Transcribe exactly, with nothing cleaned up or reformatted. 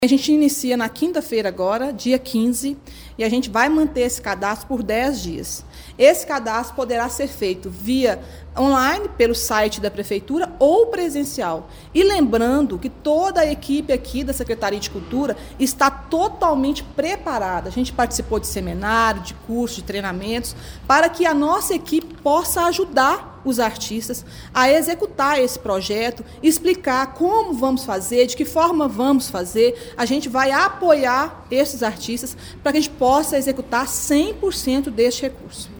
A gente inicia na quinta-feira agora, dia quinze, e a gente vai manter esse cadastro por dez dias. Esse cadastro poderá ser feito via online, pelo site da Prefeitura, ou presencial. E lembrando que toda a equipe aqui da Secretaria de Cultura está totalmente preparada. A gente participou de seminário, de cursos, de treinamentos, para que a nossa equipe possa ajudar os artistas a executar esse projeto, explicar como vamos fazer, de que forma vamos fazer. A gente vai apoiar esses artistas para que a gente possa executar cem por cento deste recurso.